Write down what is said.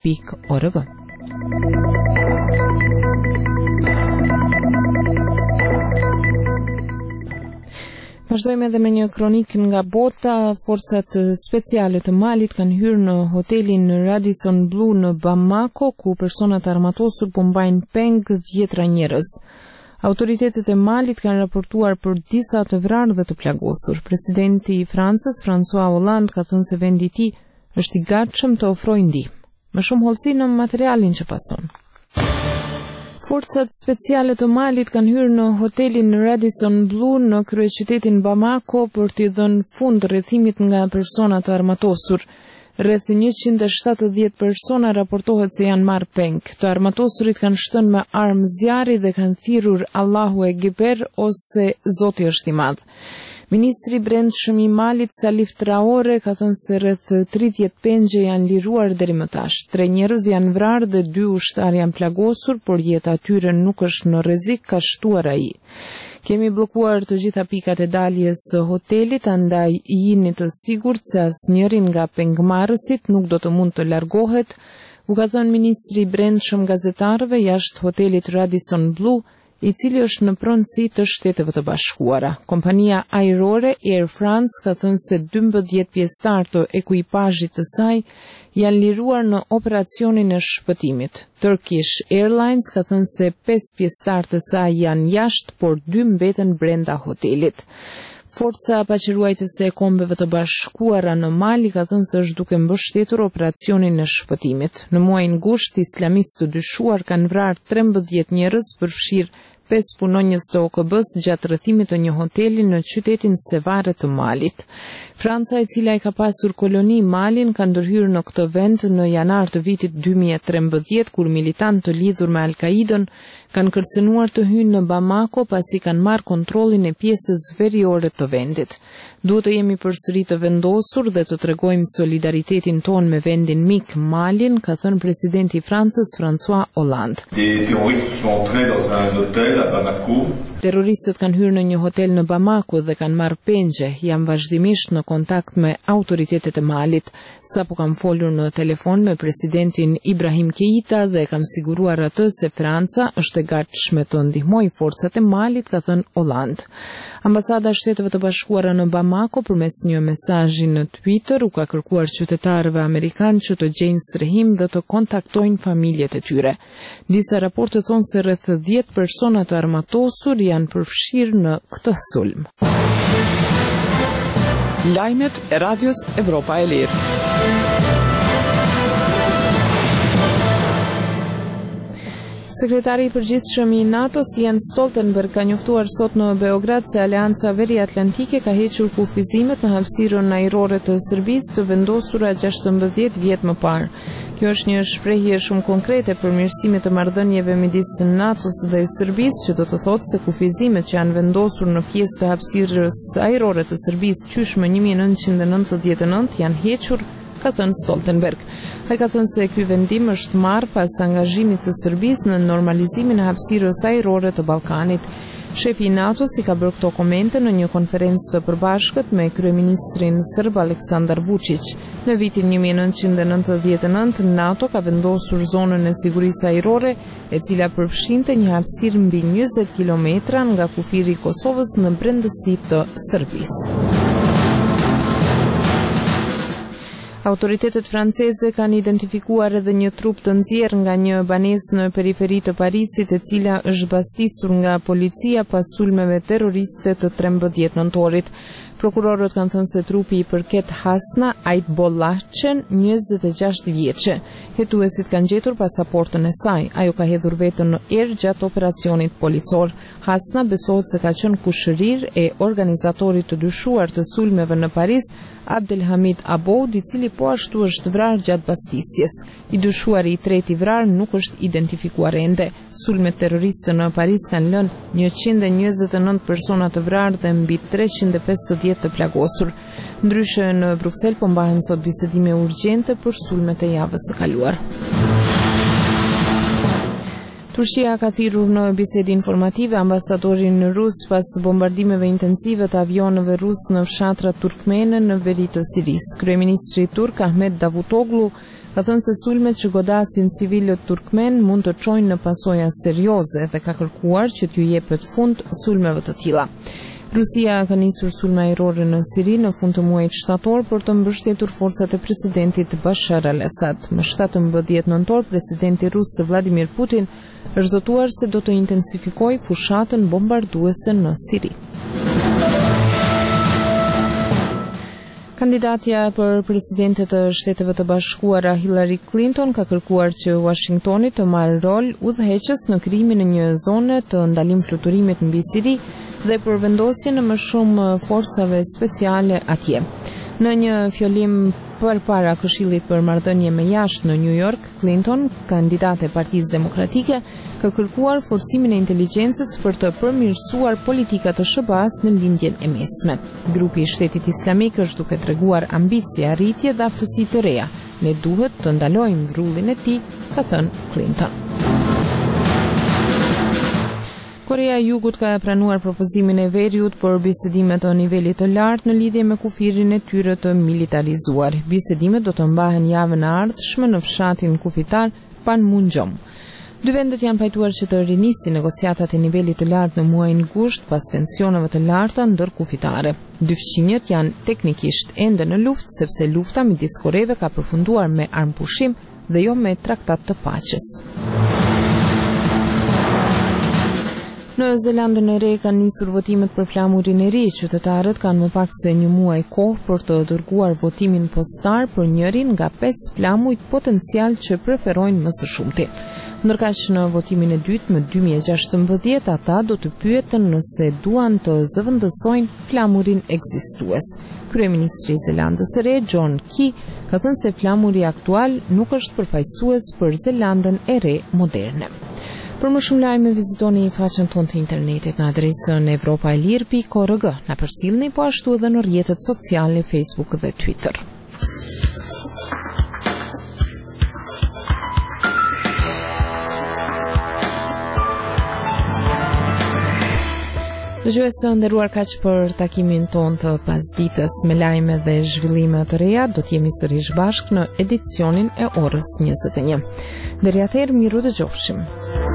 www.bbc.org. Vazhdojmë edhe me një kronik nga bota. Forcat speciale të Malit kanë hyrë në hotelin Radisson Blu në Bamako, ku personat armatosur po mbajnë peng 10 njerëz. Autoritetet e Malit kanë raportuar për disa të vrarë dhe të plagosur. Presidenti i Francës, François Hollande, ka thënë se vendi i tij është i gatshëm të ofrojë ndihmë. Më shumë hollësi në materialin që pason. Forcat speciale të Malit kanë hyrë në hotelin Radisson Blu në kryeqytetin Bamako për t'i dhënë fund rrethimit nga persona të armatosur. Rreth 170 persona raportohet se janë marrë peng. Të armatosurit kanë shtënë me armë zjarri dhe kanë thirrur Allahu Ekber ose Zoti është i madh. Ministri i Brendshëm i Malit, Salif Traore, ka thënë se rreth 30 pengje janë liruar deri më tash. 3 njerëz janë vrarë dhe 2 ushtarë janë plagosur, por jeta e tyre nuk është në rrezik, ka shtuar ai. Kemi bllokuar të gjitha pikat e daljes së hotelit, andaj jini të sigurt se asnjëri nga pengmarrësit nuk do të mund të largohet, u ka thënë ministri i Brendshëm gazetarëve jashtë hotelit Radisson Blu, i cili është në pronësi të Shteteve të Bashkuara. Kompania ajrore Air France ka thënë se 12 pjesëtar të ekuipazhit të saj janë liruar në operacionin e shpëtimit. Turkish Airlines ka thënë se 5 pjesëtar të saj janë jashtë, por 2 mbeten brenda hotelit. Forca paqëruajtëse e Kombeve të Bashkuara në Mali ka thënë se është duke mbështetur operacionin e shpëtimit. Në muajin gusht, islamistë të dyshuar kanë vrarë 13 njerëz, përfshirë 5 punonjës të OKB-s gjatë rrethimit të një hoteli në qytetin Sevare të Malit. Franca, e cila i ka pasur koloni Malin, ka ndërhyrë në këtë vend në janar të vitit 2013, kur militantë të lidhur me Al-Qaidën kanë kërcënuar të hyjnë në Bamako pasi kanë marrë kontrollin e pjesës veriore të vendit. Duhet të jemi përsëri të vendosur dhe të tregojmë solidaritetin ton me vendin mik Malin, ka thënë presidenti i Francës, François Hollande. Terroristët kanë hyrë në një hotel në Bamako dhe kanë marrë pengje, janë vazhdimisht në kontakt me autoritetet e Malit. Sapo kam folur në telefon me presidentin Ibrahim Keita dhe kam siguruar atë se Franca është e gatshme të ndihmojë forcat e Malit, ka thënë Hollande. Ambasada e Shteteve të Bashkuara në Bamako përmes një mesazhi në Twitter u ka kërkuar qytetarëve amerikanë që të gjejnë strehim dhe të kontaktojnë familjet e tyre. Disa raporte thonë se rreth 10 persona të armatosur janë përfshirë në këtë sulm. Lajmet e Radios Evropa e Lirë. Sekretari i përgjithshëm i NATO-s Jens Stoltenberg ka njoftuar sot në Beograd se Aleanca Veriatlantike ka hequr kufizimet në hapësirën ajrore të Serbisë të vendosura 16 vjet më parë. Kjo është një shprehje shumë konkrete për mirësimet të marrëdhënieve midis NATO-s dhe Serbisë, që do të thotë se kufizimet që janë vendosur në pjesë të hapësirës ajrore të Serbisë qysh më 1999 janë hequr, ka thënë Stoltenberg. Ai ka thënë se ky vendim është marrë pas angazhimit të Serbisë në normalizimin e hapësirës ajrore të Ballkanit. Shefi i NATO-s i ka bërë këto komente në një konferencë të përbashkët me kryeministrin serb Aleksandar Vučić. Në vitin 1999 NATO ka vendosur zonën e sigurisë ajrore, e cila përfshinte një hapësirë mbi 20 kilometra nga kufiri i Kosovës në brendësi të Serbisë. Autoritetet franceze kanë identifikuar edhe një trup të nxjerrë nga një banesë në periferi të Parisit, e cila është bastisur nga policia pas sulmeve terroriste të 13 nëntorit. Prokurorët kanë thënë se trupi i përket Hasna Aitbollahçen, 26 vjeçe. Hetuesit kanë gjetur pasaportën e saj. Ajo ka hedhur veten në erë gjatë operacionit policor. Hasna besohet se ka qenë kushërir e organizatorit të dyshuar të sulmeve në Paris, Abdelhamid Aboud, i cili po ashtu është vrarë gjatë bastisjes. I dyshuari i treti vrarë nuk është identifikuar ende. Sulmet terroriste në Paris kanë lënë 129 persona të vrarë dhe mbi 350 të plagosur. Ndryshe në Bruksel po mbahen sot bisedime urgjente për sulmet e javës së kaluar. Turqia ka thirrur në bisede informative ambasadorin rus pas bombardimeve intensive të avionëve rus në fshatrat turkmene në veri të Sirisë. Kryeministri turk Ahmet Davutoglu Ka thënë se sulmet që godasin civilët turkmen mund të çojnë në pasoja serioze dhe ka kërkuar që t'ju jepet fund sulmeve të tilla. Rusia ka nisur sulme ajrore në Siri në fund të muajit shtator për të mbështetur forcat e presidentit Bashar al-Assad. Më 17 nëntor, presidenti rus Vladimir Putin është zotuar se do të intensifikojë fushatën bombarduese në Siri. Kandidatja për presidente të Shteteve të Bashkuara Hillary Clinton ka kërkuar që Washingtoni të marrë rol udhëheqës në krijimin e një zone të ndalim fluturimit mbi Siri dhe për vendosjen e më shumë forcave speciale atje. Në një fjolim përpara Këshillit për Marrëdhënie me Jashtë në New York, Clinton, kandidate e Partisë Demokratike, ka kërkuar forcimin e inteligjencës për të përmirësuar politikat të SBA-s në lindjen e mesme. Grupi i Shtetit Islamik është duke treguar ambicie, arritje dhe aftësi të reja. Ne duhet të ndalojmë grullin e tij, ka thënë Clinton. Korea e Jugut ka pranuar propozimin e Veriut për bisedime të nivelit të lartë në lidhje me kufirin e tyre të militarizuar. Bisedimet do të mbahen javën e ardhshme në fshatin kufitar Panmunjom. Dy vendet janë pajtuar që të rinisin negociatat e nivelit të lartë në muajin gusht pas tensioneve të larta ndërkufitare. Dy fqinjet janë teknikisht ende në luftë sepse lufta midis Koreve ka përfunduar me armpushim dhe jo me traktat të paqes. Në Zelandën e Re kanë nisur votimet për flamurin e ri. Qytetarët kanë më pak se një muaj kohë për të dërguar votimin postar për njërin nga 5 flamujt potencial që preferojnë më së shumti. Ndërkaq në votimin e dytë më 2016 ata do të pyeten nëse duan të zëvendësojnë flamurin ekzistues. Kryeministri i Zelandës së Re, John Key, ka thënë se flamuri aktual nuk është përfaqësues për Zelandën e Re moderne. Për më shumë lajme vizitoni faqen tonë të internetit në adresën evropaelir.org. Na përcjellni po ashtu edhe në rrjetet sociale Facebook dhe Twitter. Dëgjuesë nderuar, kaq për takimin ton të pasdites me lajme dhe zhvillime të reja. Do të jemi sërish bashkë në edicionin e orës 21. Deri atëherë, miru dëgjofshim.